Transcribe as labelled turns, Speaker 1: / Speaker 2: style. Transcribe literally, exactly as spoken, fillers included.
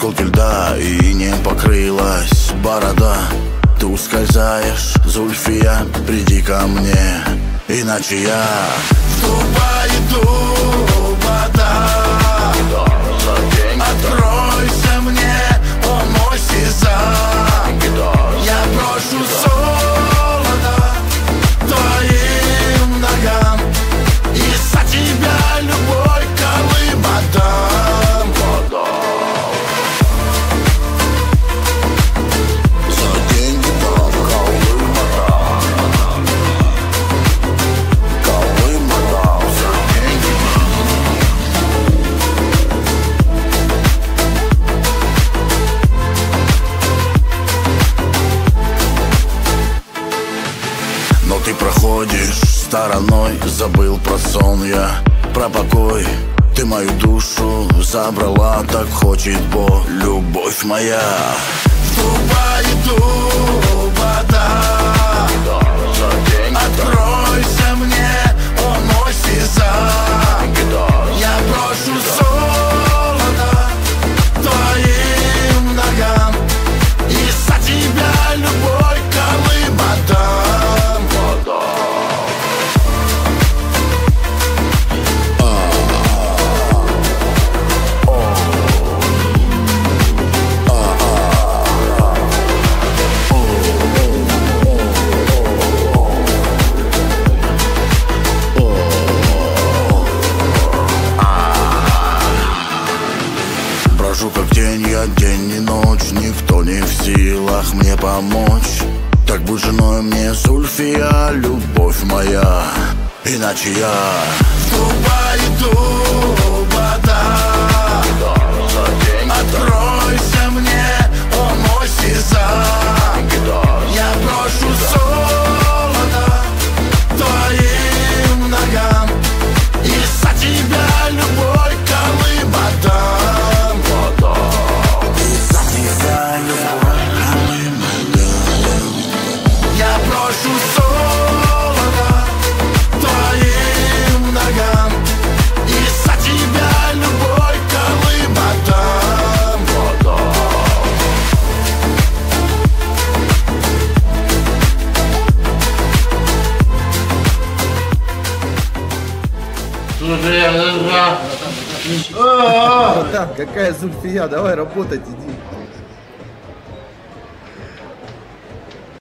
Speaker 1: осколки льда, и не покрылась борода. Ты ускользаешь, Зульфия, приди ко мне, иначе я в Дубай иду, вода. Откройся мне, о мой сезам. Я брошу золото твоим ногам, и за тебя любой Колым отдам. За деньги дам, Колым отдам. Колым отдам за деньги. Но ты проходишь стороной, забыл про сон я, про покой. Ты мою душу забрала, так хочет Бог, любовь моя. В Дубай иду, вода. Откройся мне, о мой сезам. Я брошу золото твоим ногам, и за тебя любой Колым отдам. Брожу как тень, я день и ночь, никто не в силах мне помочь. Так будь женой мне, Зульфия, любовь моя, иначе я в Дубай иду, вода. Откройся мне, о мой сезам. Я брошу золото твоим ногам, и за тебя любой Колым отдам. И за тебя любой Колым отдам. Я брошу золото твоим ногам, и за тебя любой Колым отдам.
Speaker 2: Братан, какая Зульфия, давай работать, иди.